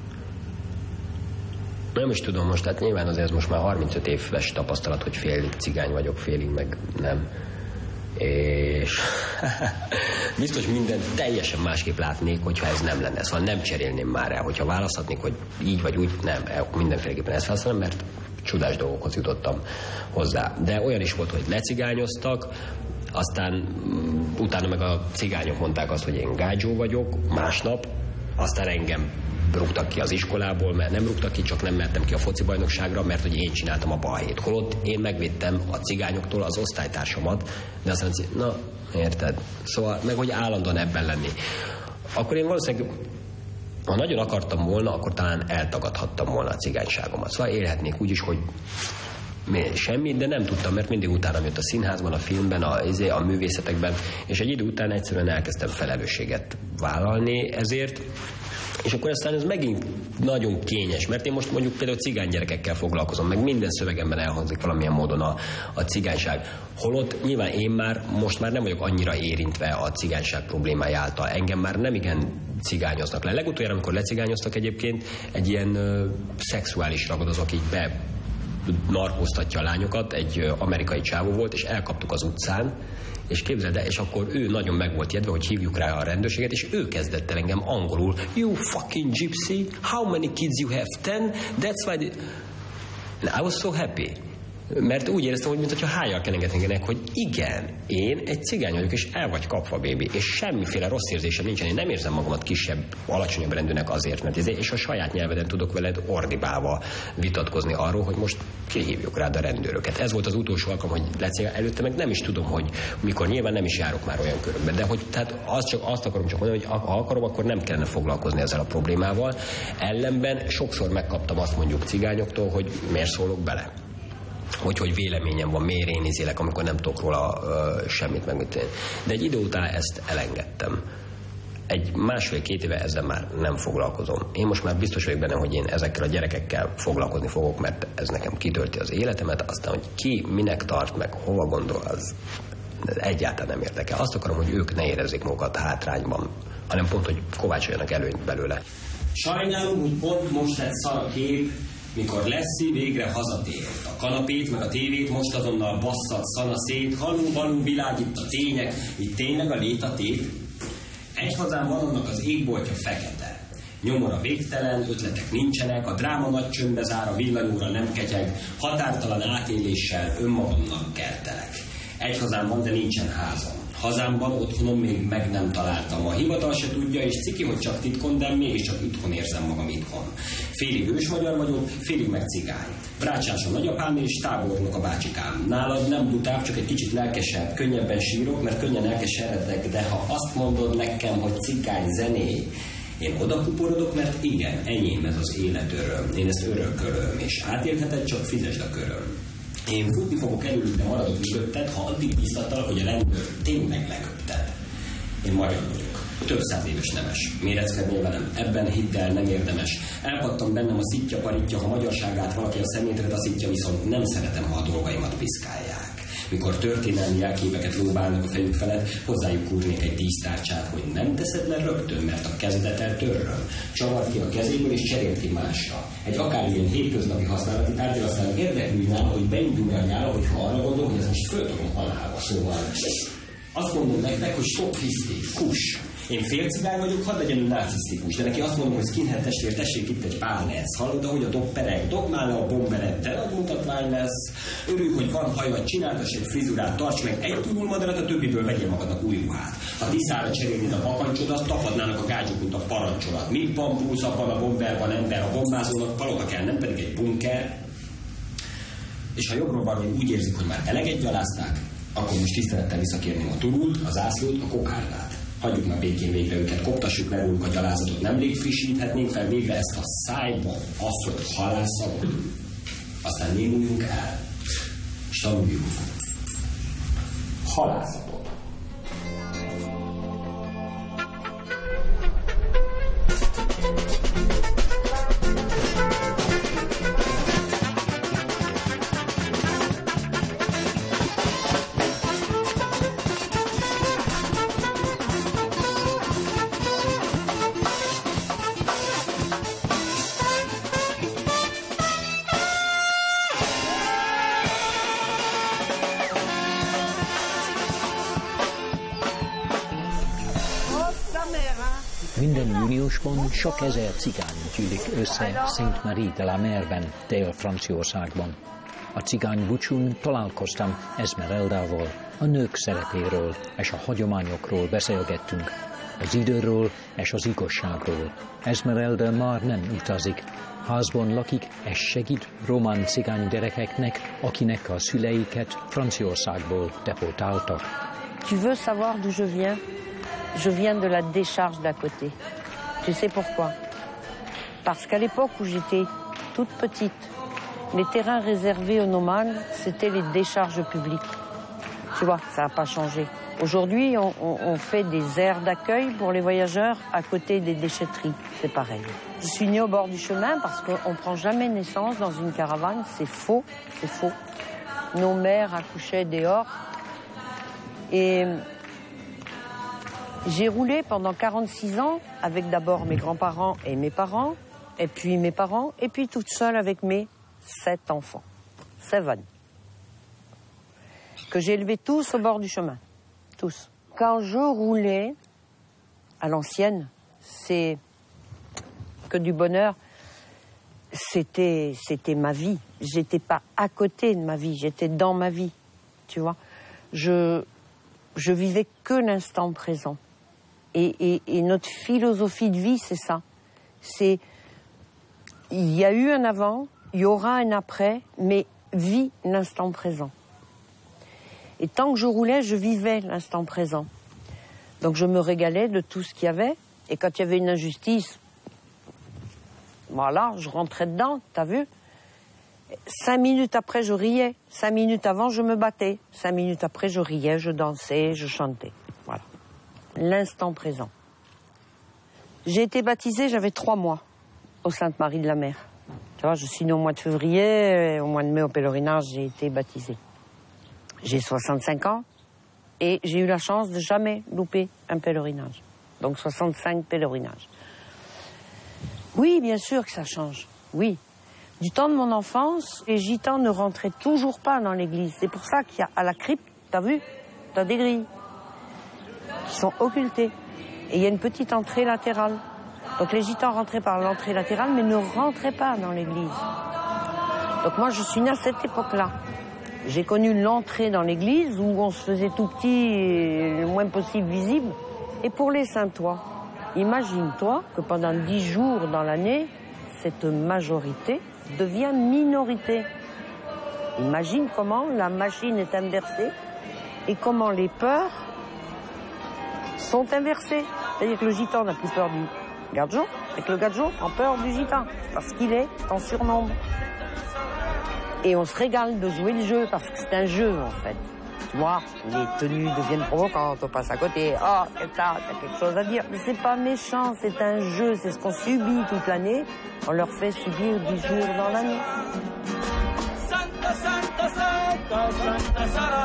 Nem is tudom most, hát nyilván azért ez most már 35 éves tapasztalat, hogy félig cigány vagyok, félig meg nem. És biztos mindent teljesen másképp látnék, hogyha ez nem lenne. Szóval nem cserélném már el, hogyha választhatnék, hogy így vagy úgy, nem, mindenféleképpen ezt választanám, mert csodás dolgokhoz jutottam hozzá. De olyan is volt, hogy lecigányoztak, aztán utána meg a cigányok mondták azt, hogy én gágyó vagyok, másnap, aztán engem rúgtak ki az iskolából, mert nem rúgtak ki, csak nem mentem ki a foci bajnokságra, mert hogy én csináltam a balhét. Holott én megvédtem a cigányoktól az osztálytársamat, de aztán, na, érted? Szóval, meg hogy állandóan ebben lenni. Akkor én valószínűleg, ha nagyon akartam volna, akkor talán eltagadhattam volna a cigányságomat. Szóval élhetnék úgy is, hogy semmit, de nem tudtam, mert mindig utána jött a színházban, a filmben, a művészetekben, és egy idő után egyszerűen elkezdtem felelősséget vállalni ezért, és akkor aztán ez megint nagyon kényes, mert én most mondjuk például cigány gyerekekkel foglalkozom, meg minden szövegemben elhangzik valamilyen módon a cigányság. Holott nyilván én most már nem vagyok annyira érintve a cigányság problémája által. Engem már nem igen cigányoznak le. Legutoljára, amikor lecigányoztak egyébként, egy ilyen szexuális ragadozók így narkóztatja a lányokat, egy amerikai csávó volt, és elkaptuk az utcán, és képzeld el, és akkor ő nagyon meg volt jedve, hogy hívjuk rá a rendőrséget, és ő kezdett el engem angolul, you fucking gypsy, how many kids you have? 10? That's why... I was so happy. Mert úgy éreztem, hogy mintha hájjal kenegetnének, hogy igen, én egy cigány vagyok, és el vagy kapva, bébi, és semmiféle rossz érzésem nincsen, én nem érzem magamat kisebb, alacsonyabb rendűnek azért, mert és a saját nyelveden tudok veled ordibálva vitatkozni arról, hogy most kihívjuk rád a rendőröket. Ez volt az utolsó alkalom, hogy lecél, előtte meg nem is tudom, hogy mikor, nyilván nem is járok már olyan körökben, de hogy tehát azt akarom csak mondani, hogy ha akarom, akkor nem kellene foglalkozni ezzel a problémával. Ellenben sokszor megkaptam azt mondjuk cigányoktól, hogy miért szólok bele. Hogy véleményem van, miért én izélek, amikor nem tudok róla semmit megmíteni. De egy idő után ezt elengedtem. Egy 1,5-2 éve ezzel már nem foglalkozom. Én most már biztos vagyok benne, hogy én ezekkel a gyerekekkel foglalkozni fogok, mert ez nekem kitölti az életemet, aztán, hogy ki minek tart, meg hova gondol, az egyáltalán nem érdekel. Azt akarom, hogy ők ne érezzék magukat hátrányban, hanem pont, hogy kovácsoljanak előnyt belőle. Sajnálom, hogy pont most lett szar a kép, mikor Leszi végre hazatér. A kanapét meg a tévét most azonnal basszat szana szét, halú-balú világít a tények, itt tényleg a lét a tét. Egy hazán van, annak az égboltja fekete. Nyomora végtelen, ötletek nincsenek, a dráma nagy csöndbe zár, a villanyóra nem ketyeg, határtalan átéléssel önmagamnak kertelek. Egy hazám van, de nincsen házam. Hazámban, otthonom még meg nem találtam. A hivatal se tudja, és ciki, hogy csak titkon, de mégiscsak itthon érzem magam itthon. Félig ős magyar vagyok, félig meg cigány. Brácsás a nagyapám és tábornok a bácsikám. Nálad nem butább, csak egy kicsit lelkesebb, könnyebben sírok, mert könnyen elkeseredek, de ha azt mondod nekem, hogy cigány zené, én oda kuporodok, mert igen, enyém ez az élet öröm. Én ezt örökölöm, és átélheted, csak fizesd a köröm. Én futni fogok előlük, de maradok mögötted, ha addig biztattalak, hogy a rendőr tényleg leköpted. Én magyar vagyok. Több 100 éves nemes. Méreckednél velem. Ebben hidd el, nem érdemes. Elpattam bennem a szitja paritja, ha magyarságát valaki a szemétre taszítja, viszont nem szeretem, ha a dolgaimat piszkálják. Mikor történelmi jelképeket lóbálnak a fejük felett, hozzájuk kúrnék egy dísztárcsát, hogy nem teszed le rögtön, mert a kezedet eltörröm. Csavart ki a kezéből és cserélt ki másra. Egy akármilyen hétköznapi használati tárgyal aztán érdeklődj nála, hogy beindulj el nála, hogyha arra gondol, hogy ez most föltolom halálba. Szóval azt mondom nektek, hogy sok Kriszti, fuss! Én félcigány vagyok, hadd legyen ő narcisztikus, de neki azt mondom, hogy skinhead testvér, tessék itt egy pár lesz. Hallod, ahogy a dobpereg, dob már le a bomberet, de nagy mutatvány lesz. Örülj, hogy van hajad, csináltass egy frizurát, tarts meg egy túlmadarat, a többiből vegyél magadnak új ruhát. Ha tiszára cserélnéd a bakancsodat, tapadnának a gágyok, mint a parancsolat. Míg bambusz, abban a bomberban ember, a bombázónak palota kell, nem pedig egy bunker. És ha jobbról-balról úgy érzik, hogy már eleget gyalázták, akkor most tisztelettel visszakérném a turult, a zászlót, a kokárdát. Hagyjuk már békén végre őket, koptassuk le róluk a gyalázatot, nemrég frissíthetnénk fel végre ezt a szájba asszott halászat. Aztán némuljunk el, és tanuljuk halászatot. Minden júniusban sok ezer cigány gyűlik össze Saint Marie de la Merben, Dél-Franciaországban. A cigány búcsún találkoztam Esmeraldával, a nők szerepéről és a hagyományokról beszélgettünk, az időről és az igazságról. Esmeralda már nem utazik, házban lakik és segít román cigány gyerekeknek, akinek a szüleiket Franciaországból deportáltak. Tu veux savoir d'où je viens? Je viens de la décharge d'à côté. Tu sais pourquoi? Parce qu'à l'époque où j'étais toute petite, les terrains réservés aux nomades, c'était les décharges publiques. Tu vois, ça n'a pas changé. Aujourd'hui, on fait des aires d'accueil pour les voyageurs à côté des déchetteries. C'est pareil. Je suis née au bord du chemin parce qu'on ne prend jamais naissance dans une caravane. C'est faux, c'est faux. Nos mères accouchaient dehors. Et j'ai roulé pendant 46 ans avec d'abord mes grands-parents et mes parents, et puis mes parents, et puis toute seule avec mes 7 enfants. 7, que j'ai élevés tous au bord du chemin. Tous. Quand je roulais, à l'ancienne, c'est que du bonheur. C'était ma vie. J'étais pas à côté de ma vie, j'étais dans ma vie. Tu vois, je vivais que l'instant présent. Et notre philosophie de vie, c'est ça. C'est, il y a eu un avant, il y aura un après, mais vis l'instant présent. Et tant que je roulais, je vivais l'instant présent. Donc je me régalais de tout ce qu'il y avait. Et quand il y avait une injustice, voilà, je rentrais dedans, t'as vu? 5 minutes après, je riais. 5 minutes avant, je me battais. 5 minutes après, je riais, je dansais, je chantais. Voilà. L'instant présent. J'ai été baptisée, j'avais 3 mois au Sainte-Marie de la Mer. Tu vois, je suis née au mois de février, au mois de mai au pèlerinage, j'ai été baptisée. J'ai 65 ans et j'ai eu la chance de jamais louper un pèlerinage. Donc 65 pèlerinages. Oui, bien sûr que ça change, oui. Du temps de mon enfance, les gitans ne rentraient toujours pas dans l'église. C'est pour ça qu'il y a à la crypte, t'as vu, t'as des grilles qui sont occultées. Et il y a une petite entrée latérale. Donc les gitans rentraient par l'entrée latérale, mais ne rentraient pas dans l'église. Donc moi, je suis née à cette époque-là. J'ai connu l'entrée dans l'église où on se faisait tout petit et le moins possible visible. Et pour les Saintois, imagine-toi que pendant 10 jours dans l'année, cette majorité devient minorité. Imagine comment la machine est inversée et comment les peurs sont inversées. C'est-à-dire que le gitan n'a plus peur du gadjo et que le gadjo prend peur du gitan parce qu'il est en surnombre. Et on se régale de jouer le jeu parce que c'est un jeu en fait. Tu vois, les tenues deviennent provocantes, on passe à côté. Oh, t'as quelque chose à dire. Mais c'est pas méchant, c'est un jeu, c'est ce qu'on subit toute l'année. On leur fait subir 10 jours dans l'année. Santa, Santa, Santa, Santa Sara,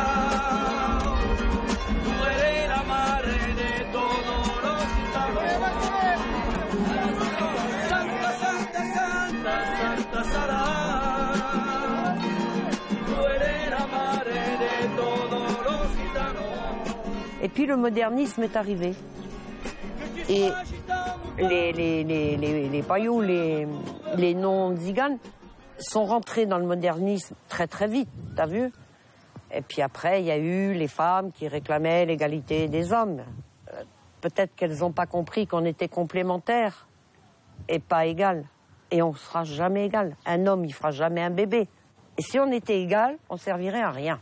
tu eres la madre de todos los gitanos. Santa, Santa, Santa, Santa Sara. Et puis le modernisme est arrivé. Et les paillots, les non-tziganes sont rentrés dans le modernisme très très vite, t'as vu? Et puis après, il y a eu les femmes qui réclamaient l'égalité des hommes. Peut-être qu'elles n'ont pas compris qu'on était complémentaires et pas égal. Et on ne sera jamais égal. Un homme, il fera jamais un bébé. Et si on était égal, on servirait à rien.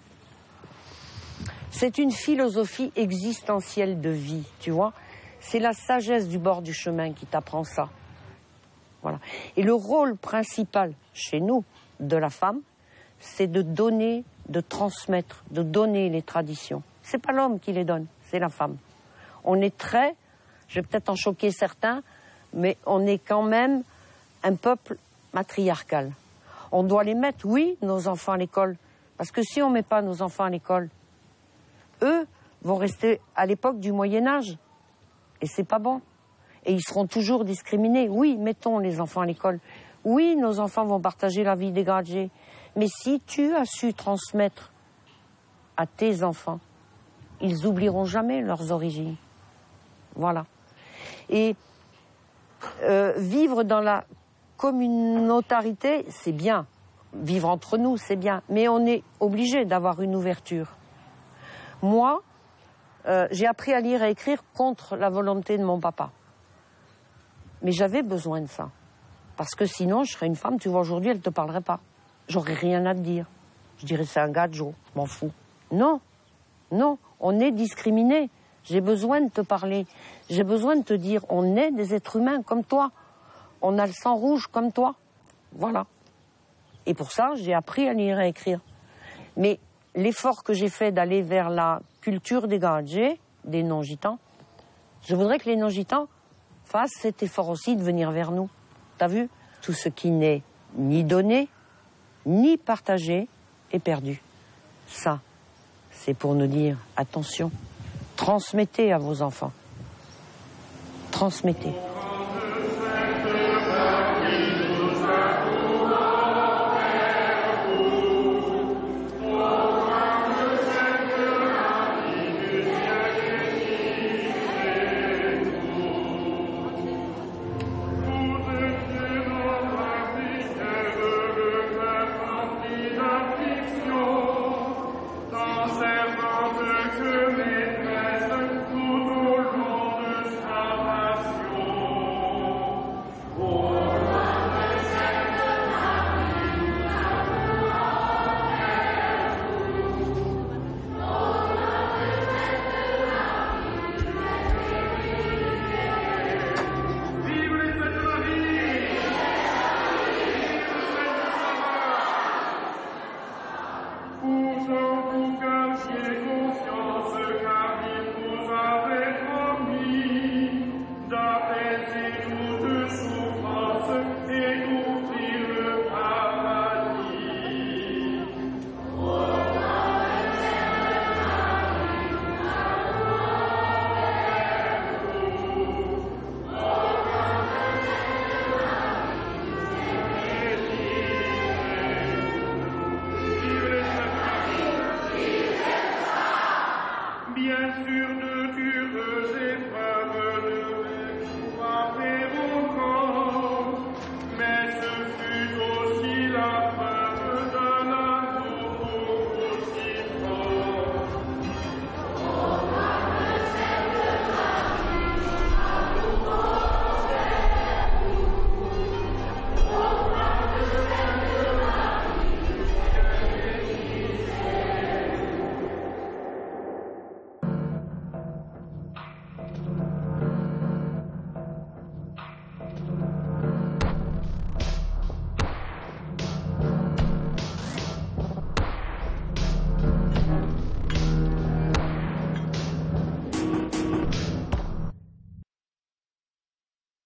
C'est une philosophie existentielle de vie, tu vois. C'est la sagesse du bord du chemin qui t'apprend ça. Voilà. Et le rôle principal chez nous de la femme, c'est de donner, de transmettre, de donner les traditions. C'est pas l'homme qui les donne, c'est la femme. On est très, je vais peut-être en choquer certains, mais on est quand même un peuple matriarcal. On doit les mettre, oui, nos enfants à l'école. Parce que si on ne met pas nos enfants à l'école, eux vont rester à l'époque du Moyen-Âge. Et c'est pas bon. Et ils seront toujours discriminés. Oui, mettons les enfants à l'école. Oui, nos enfants vont partager la vie dégradée. Mais si tu as su transmettre à tes enfants, ils oublieront jamais leurs origines. Voilà. Et vivre dans la communautarité, c'est bien. Vivre entre nous, c'est bien. Mais on est obligé d'avoir une ouverture. Moi, j'ai appris à lire et à écrire contre la volonté de mon papa. Mais j'avais besoin de ça. Parce que sinon, je serais une femme, tu vois, aujourd'hui, elle ne te parlerait pas. J'aurais rien à te dire. Je dirais, c'est un gadjo, je m'en fous. Non, non, on est discriminé. J'ai besoin de te parler. J'ai besoin de te dire, on est des êtres humains comme toi. On a le sang rouge comme toi. Voilà. Et pour ça, j'ai appris à lire et à écrire. Mais l'effort que j'ai fait d'aller vers la culture des gadjés, des non-gitans, je voudrais que les non-gitans fassent cet effort aussi de venir vers nous. T'as vu? Tout ce qui n'est ni donné, ni partagé est perdu. Ça, c'est pour nous dire, attention, transmettez à vos enfants. Transmettez.